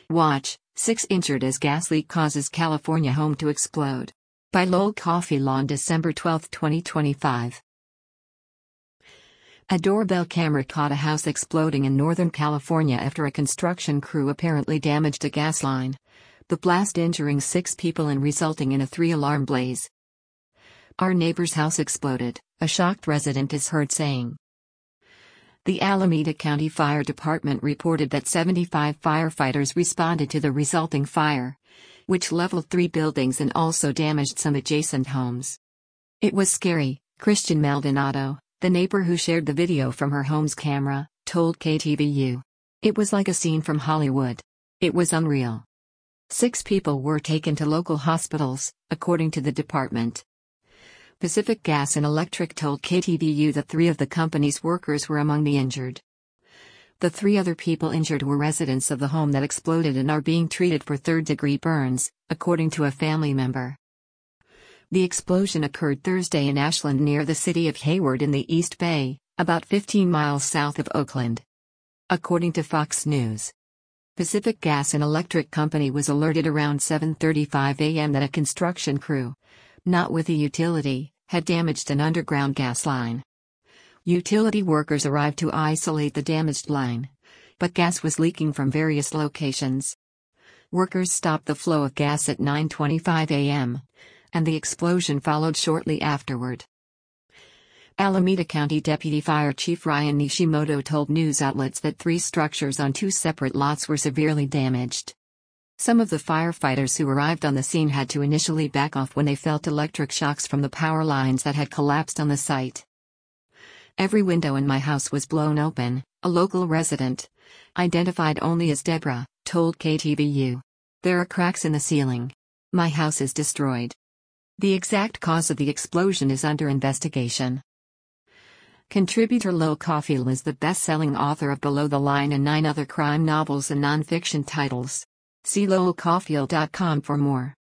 Watch, 6 injured as gas leak causes California home to explode. By Lowell Cauffiel on December 12, 2025. A doorbell camera caught a house exploding in Northern California after a construction crew apparently damaged a gas line. The blast injuring 6 people and resulting in a 3-alarm blaze. Our neighbor's house exploded, a shocked resident is heard saying. The Alameda County Fire Department reported that 75 firefighters responded to the resulting fire, which leveled 3 buildings and also damaged some adjacent homes. It was scary, Christian Maldonado, the neighbor who shared the video from her home's camera, told KTVU. It was like a scene from Hollywood. It was unreal. 6 people were taken to local hospitals, according to the department. Pacific Gas and Electric told KTVU that 3 of the company's workers were among the injured. The 3 other people injured were residents of the home that exploded and are being treated for third-degree burns, according to a family member. The explosion occurred Thursday in Ashland near the city of Hayward in the East Bay, about 15 miles south of Oakland. According to Fox News. Pacific Gas and Electric Company was alerted around 7:35 a.m. that a construction crew, not with the utility, had damaged an underground gas line. Utility workers arrived to isolate the damaged line, but gas was leaking from various locations. Workers stopped the flow of gas at 9:25 a.m., and the explosion followed shortly afterward. Alameda County Deputy Fire Chief Ryan Nishimoto told news outlets that 3 structures on 2 separate lots were severely damaged. Some of the firefighters who arrived on the scene had to initially back off when they felt electric shocks from the power lines that had collapsed on the site. Every window in my house was blown open, a local resident, identified only as Deborah, told KTVU. There are cracks in the ceiling. My house is destroyed. The exact cause of the explosion is under investigation. Contributor Lowell Cauffiel is the best-selling author of Below the Line and 9 other crime novels and nonfiction titles. See lowellcauffiel.com for more.